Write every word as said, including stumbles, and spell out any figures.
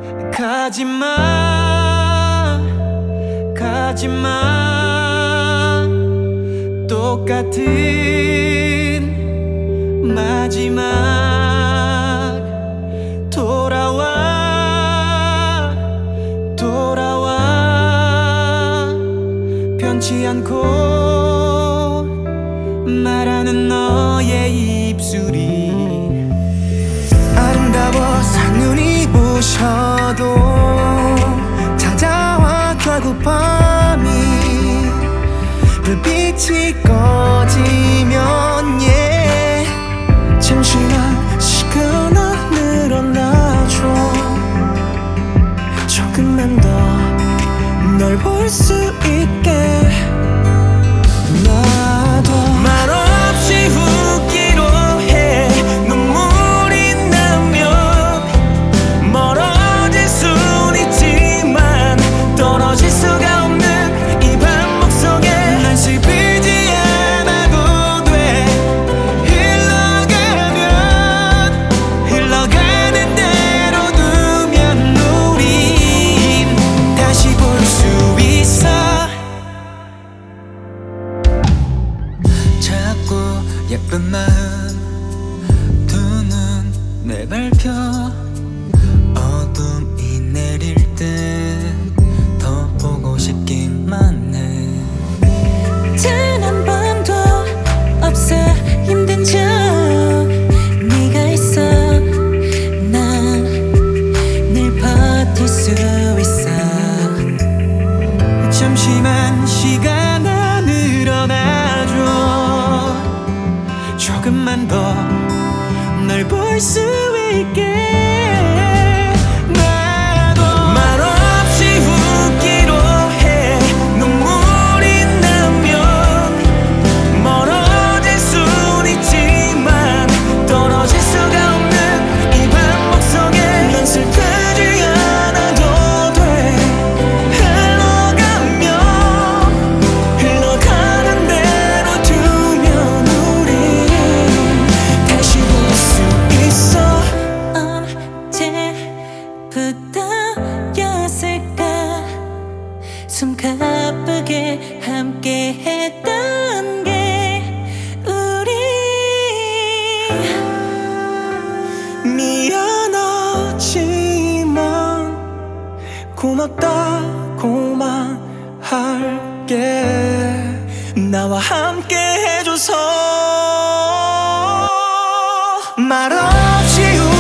가지마 가지마 똑같은 마지막 돌아와 돌아와 변치 않고 말하는 너의 입술이 아름다워서 눈이 부셔도 찾아와 결국 밤이 불빛이 꺼지면 yeah. 잠시만 시간을 늘어나줘 조금만 더 널 볼 수 있게 나도 말없이 웃기로 해 눈물이 나면 멀어질 순 있지만 떨어질 수가 없는 이 반복 속에 난 슬프지 않아도 돼 흘러가면 흘러가는 대로 두면 우린 다시 볼 수 있어 자꾸 예쁜 마음 두 눈 내밟혀 어둠이 내릴 때 더 보고 싶기만 해 단 한 번도 없어 힘든 적 네가 있어 난 늘 버틸 수 있어 잠시만 시간을 늘어나줘 조금만 더 널 볼 수 있게 나도 말없이 웃기로 해 눈물이 나면 멀어질 순 있지만 떨어질 수가 없는 이 반복 속에 난 슬프지 않아도 돼 흘러가면 흘러가는 대로 두면 우리 다시 볼 수 있어 언제부터였을까 숨 가쁘게 함께 했던 게 우리 미안하지만 고맙다고만 할게 나와 함께 해줘서 말없이